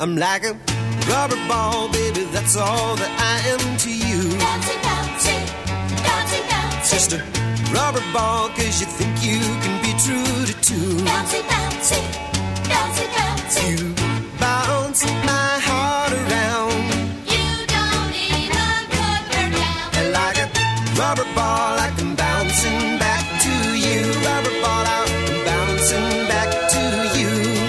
I'm like a rubber ball, baby, that's all that I am to you. Bouncy, bouncy, bouncy, bouncy. Just a rubber ball, cause you think you can be true to two. Bouncy, bouncy, bouncy, bouncy. You bounce my heart around. You don't even put her down. And like a rubber ball, I come bouncing back to you. Rubber ball out, I'm bouncing back to you.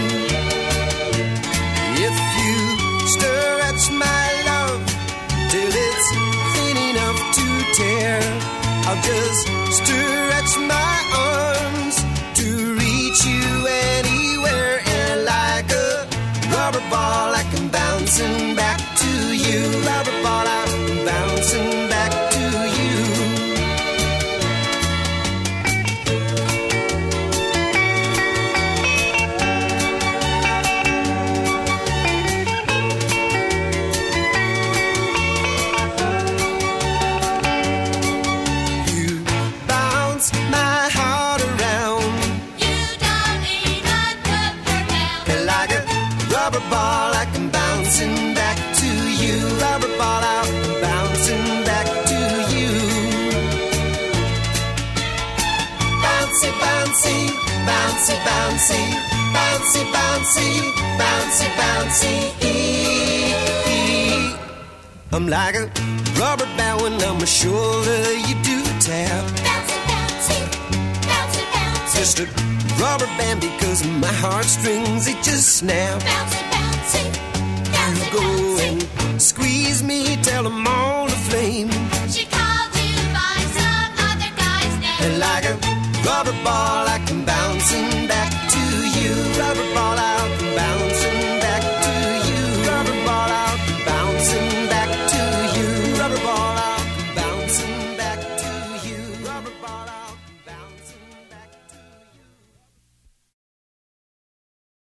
If you stretch my love till it's thin enough to tear, I'll just stretch my arms to reach you anywhere. And like a rubber ball, I come bouncing back to you. Rubber ball out, I'm bouncing back to you. You bounce my heart around. You don't even put her down. And like a rubber ball, I come bouncing back to you. Rubber ball out, bouncing back to you. Bouncy, bouncy, bouncy, bouncy, bouncy, bouncy, bouncy, bouncy. I'm like a rubber band when on my shoulder you do tap. Bouncy, bouncy, bouncy, bouncy. Just a rubber band because my heartstrings, they just snap. Bouncy, bouncy, bouncy, Go bouncy. and squeeze me till I'm all aflame. She called you by some other guy's name. And like a rubber ball, I come bouncing back to you. Rubber ball out, bouncing